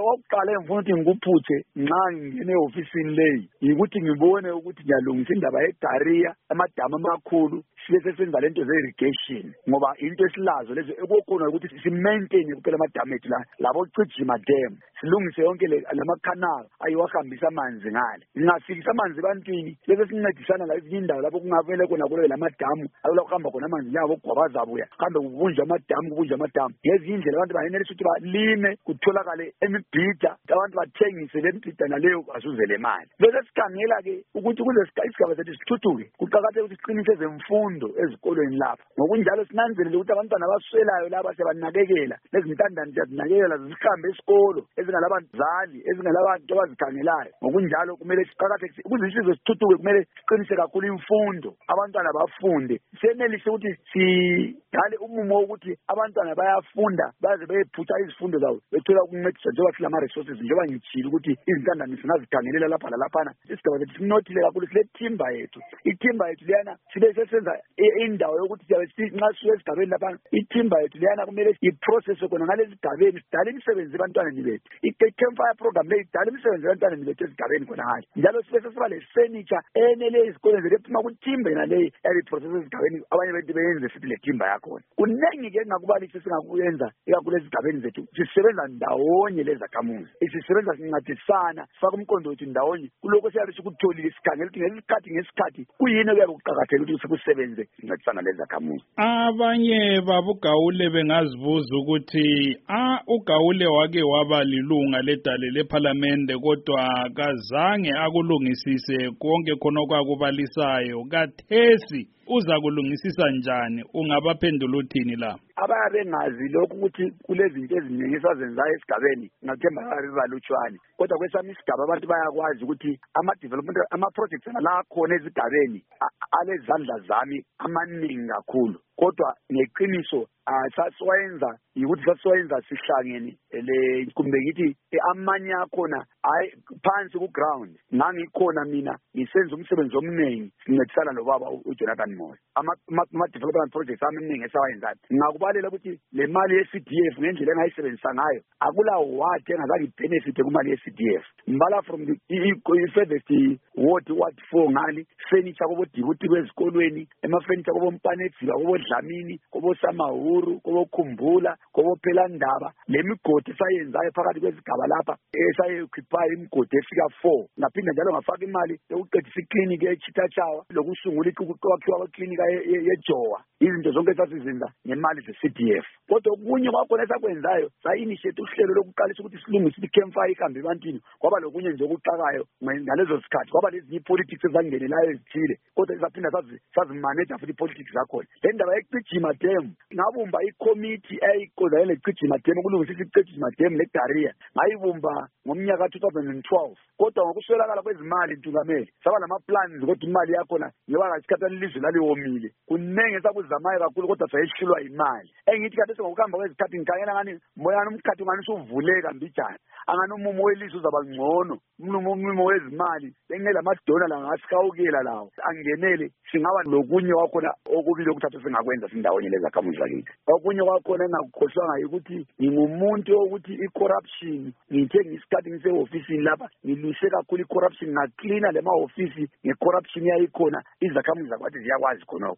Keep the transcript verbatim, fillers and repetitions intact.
okokuqala engifuna ukuthi ngikuphuthe nxa ngingene ehofisini leyi yikuthi ngibone ukuthi ngiyalungisa indaba yeGaria amadamu amakhulu sibe sesenza lento ze-irrigation ngoba into esilazo lezo ekukhona ukuthi si-maintain kuphela amadamu ethu la labo Cijima Dam silungise yonke lamakhanala ayiwahambisa amanzi ngale singafikisa amanzi ebantwini bese sincedisana la ezinye indawo lapho kungavele khona kule lamadamu ayola kuhamba khona amanzi yabo kugwabaza buya kambe kubunjwa amadamu kubunjwa amadamu lezi indlela abantu bayenelisa ukuthi balime kutholakale emibhida abantu bathengise lemibhida naleyo basuzele imali bese sikhangela ke ukuthi kuze isigaba sethu sithuthuke kuqakatheke ukuthi siqinise ezemfundo ezikolweni lapha ngokunjalo sinanzelele ukuthi abantwana abaswelayo laba sebanakekela lezi ntandane siyazinakekela zihambe esikolo ezingalabazali ezingalabantu abazikhangelayo ngokunjalo kumele siqakatheke ukuze isizwe sithuthuke kumele siqinise kakhulu imfundo abantwana bafunde senelise ukuthi sidale umumo wokuthi abantwana bayafunda baze beyephutha izifundo zabo bethola ukuncediswa njengoba silama resources njengoba ngitshilo ukuthi izintandane singazikhangelela lapha lalaphana isigaba sethu sinothile kakhulu sile thimba yethu ithimba yethu liyana sibe sesenza indawo yokuthi siyabe nxa sisuke esigabeni laphana ithimba yethu liyana kumele iprocess khona ngalezi zigabeni sidale imisebenzi ebantwaneni bethu i-campfire program leyi idala imisebenzi ebantwaneni bethu ezigabeni khona ngale njalo sibe sesiba le-furniture enele ezikoleni zethu ephuma kuthimba yena leyi yabe-process ezigabeni abanye bethu beyenze futhi le thimba yakhona kuningi-ke engingakubalisa singakuyenza ikakhulu ezigabeni zethu sisebenza ndawonye lezakhamuzi sisebenza sincedisana sifake umqondo wethu ndawonye kulokho siyabe sikutholile sikhangela ukuthi ngesikhathi ngesikhathi kuyini okuyabe kuqakathekile ukuthi sikusebenze sincedisana lezakhamuzi abanye babuGawule bengazibuza ukuthi a uGawule wake waba lilunga ledale lephalamende kodwa kazange akulungisise konke khona okwakubalisayo kathesi uza kulungisisa njani ungabaphendula uthini la abayabe bengazi lokhu ukuthi kulezinto eziningi esazenzayo esigabeni ngathemba babalutshwane kodwa kwesami isigaba abantu bayakwazi ukuthi ama-development ama-projects la khona ezigabeni alezandla zami amaningi kakhulu kodwa ngeqiniso sasiwayenza yikuthi sasiwayenza sihlangene le kumbe ngithi amanye akhona hayi phansi ku-ground ngangikhona mina ngisenza umsebenzi omningi sincedisana lobaba uJonathan Moyo ama-development projects amaningi esawayenzayo ngakubalela ukuthi le mali ye-C D F ngendlela engayisebenzisa ngayo akula ward engazange ibenefite kumali ye-C D F mbala from the i-furthest ward ward four ngali furniture kobodibuti bezikolweni ema-furniture kobompanedzila kobodlamini kobosamahuru kobokhumbula kobophelandaba le migodi esayenzayo phakathi kwezigaba lapha esayekhiphayo imigodi efika four ngaphinda njalo ngafaka imali yokuqedisa iklinikhi eChitachawa lokusungula ukwakhiwa kweklinika yeJowa izinto zonke esasizenza ngemali ze-C D F kodwa okunye kwakhona esakwenzayo sa-initiate uhlelo lokuqalisa ukuthi silungise i-campfire ihambe ebantwini kwaba lokunye nje okuqakayo ngalezo sikhathi kwaba lezinye i-politics ezangenelayo ezithile kodwa esaphinda sazimaneja futhi i-politics zakhona le ndaba yeCijima Dam ngabumba ikomiti eyayiqondane leCijima Dam ukulungisisa iCijima Dam leGaria ngayibumba ngomnyaka two thousand twelve kodwa ngokuswelakala kwezimali ntungameli saba lama-plans kodwa imali yakhona njengoba isikhathani ilizwe laliwomile kunenge esakuzamayo kakhulu kodwa sayehlulwa imali engithi kade ngokuhamba kwezikhathi ngikhangela ngani moyana umkhathi ungani usuvuleka mbijana angani umumo welizwe uzaba ngcono umumo wezimali bengelama-dona la ngasikawukela lawo angenele singaba lokunye wakhona okubili okuthatha singakwenza sindawonye lezakhamuzi zakithi okunye kwakhona engakukhohlwanga yikuthi ngingumuntu wokuthi i-corruption ngithe ngisikhathi ngisehofisini lapha ngilwise kakhulu i-corruption ngaklina le mahofisi nge-corruption yayikhona izakhamuzi zakwathi ziyakwazi khonokho